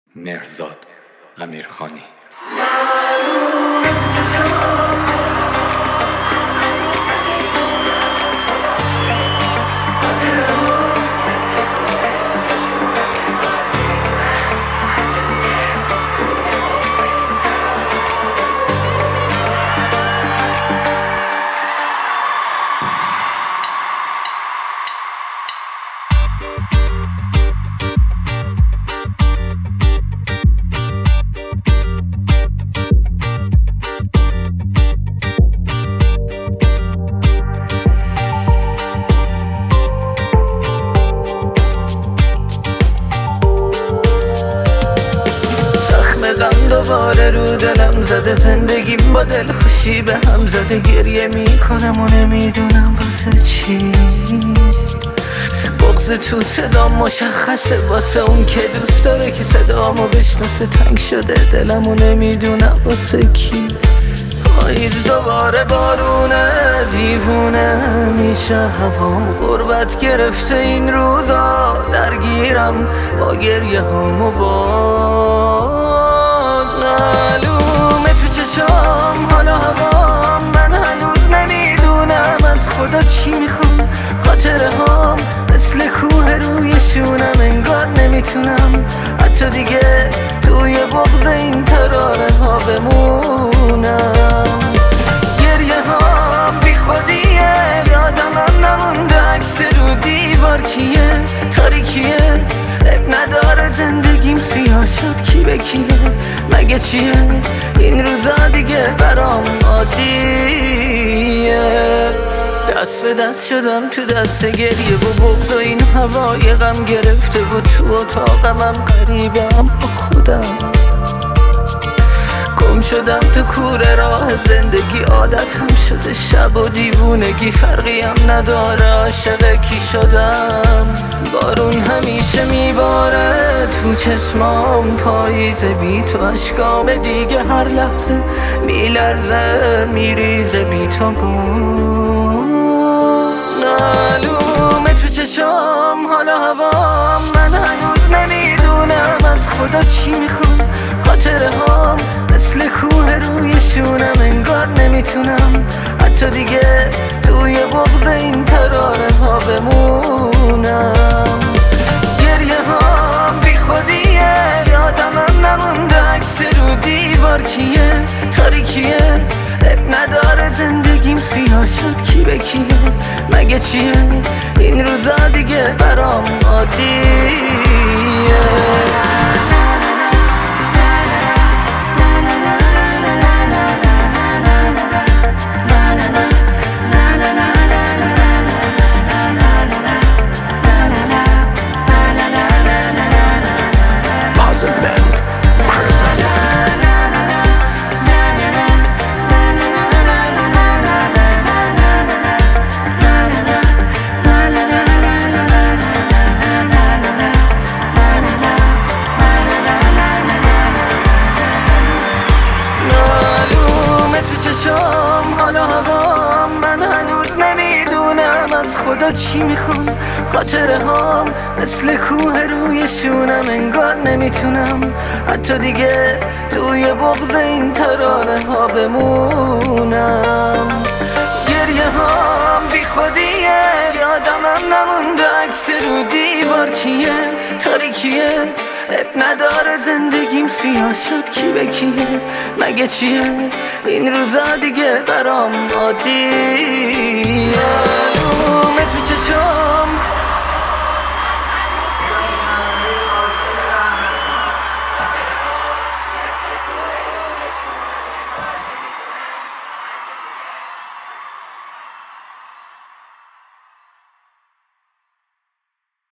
مهرزاد امیرخانی. دوباره رو دلم زده، زندگیم با دلخوشی به هم زده. گریه میکنم و نمیدونم واسه چی. بغض تو صدا مشخصه واسه اون که دوست داره که صدامو بشناسه. تنگ شده دلم و نمیدونم واسه کی. پاییز دوباره بارونه، دیوونه میشه هوام. غربت گرفته این روزا، درگیرم با گریه هامو. معلومه تو چشام حالا هوام. من هنوز نمیدونم از خدا چی میخوام. خاطره هام مثل کوه روی شونم، انگار نمیتونم حتی دیگه توی بغض این ترانه ها بمونم. گریه هام بی خودیه، یادمم نمونده عکس رو دیوار کیه. تاریکیه اب نداره زندگیم سیاه شد، کی به کیه مگه چیه. این روزا دیگه برام عادیه. دست به دست شدم تو دست گریه و بغض و این هوای غم گرفته و تو اتاقمم غریبم با خودم. گم شدم تو کوره راه زندگی، عادتم شده شب و دیوونگی. فرقی هم نداره عاشق کی شدم. بارون همیشه میباره تو چشمام، پاییز بی تو اشکام دیگه هر لحظه میلرزه میریزه بی تو. معلومه تو چشام حالا هوام. من هنوز نمیدونم از خدا چی میخوام. خاطره هام مثل کوه روی شونم، انگار نمیتونم حتی دیگه توی بغض این ترانه ها بمونم. گریه هام بی خودیه، یادمم نمونده عکس رو دیوار کیه. تاریکیه اب نداره زندگیم سیاه شد، کی به کیه مگه چیه. این روزا دیگه برام عادیه. حالا هوام. من هنوز نمیدونم از خدا چی میخوام. خاطره هام مثل کوه روی شونم، انگار نمیتونم حتی دیگه توی بغض این ترانه ها بمونم. گریه هام بی خودیه، یادمم نمونده عکس رو دیوار کیه. تاریکیه اب نداره زندگیم سیاه شد، کی به کیه مگه چیه. این روزا دیگه برام عادیه.